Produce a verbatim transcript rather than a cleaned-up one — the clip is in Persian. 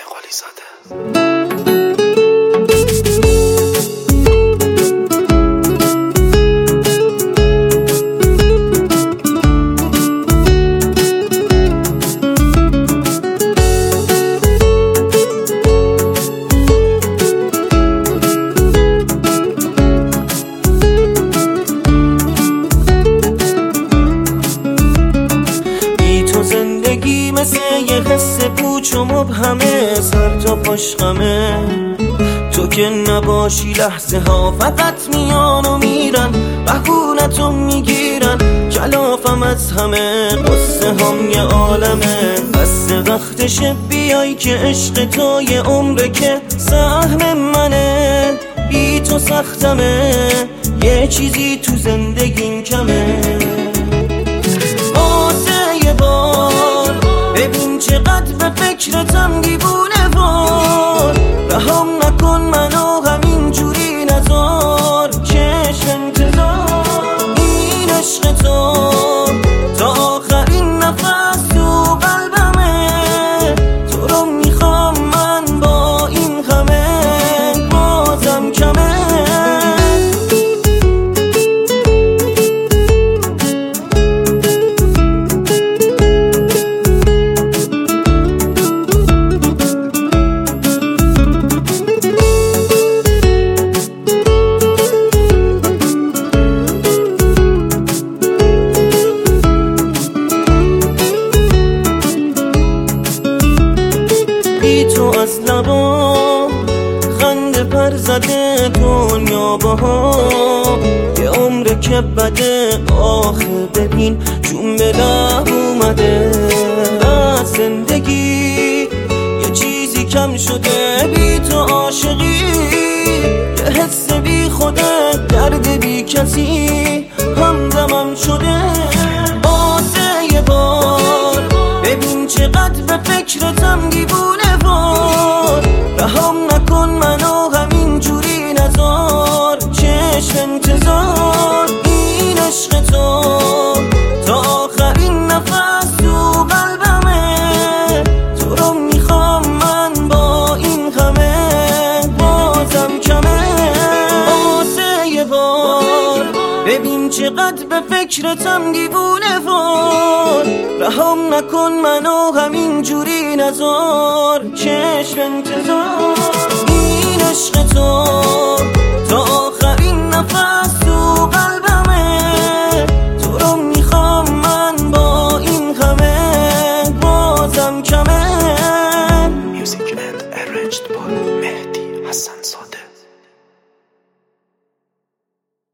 قلی زاده. زندگی مثل یه حس پوچ و مبهمه، سر تا پاش غمه. تو که نباشی لحظه ها فقط میان و میرن، بهونتو میگیرن، کلافم از همه. قصه هم یه عالمه، بس وقتشه بیای که عشق تو یه عمره که سهم منه. بی تو سختمه، یه چیزی تو زندگیم کمه. ببین چقدر به فکرتم دیوونه وار، رهام نکن منو همین جوری نذار. چشم انتظار این عشق تو تا آخرین نفس تو قلبمه. تو رو میخوام من با این همه، بازم کمه. بی تو از لبام خنده پر زده دنیا باها، یه عمره که بده. آخه ببین جون به لب اومده، از زندگی یه چیزی کم شده. بی تو عاشقی یه حس بی خوده، درد بی کسی همدمم شده. بازه یه بار ببین چقدر به فکرتم دیوونه وار، رهام نکن منو همین جوری نذار. چشم انتظار این عشق تو تا آخرین نفس تو قلبمه. تو رو میخوام من با این همه، بازم کمه. بازه یه بار ببین چقدر به فکرتم دیوونه وار، رهام نکن منو همین جوری نذار. چشم انتظار این عشق تو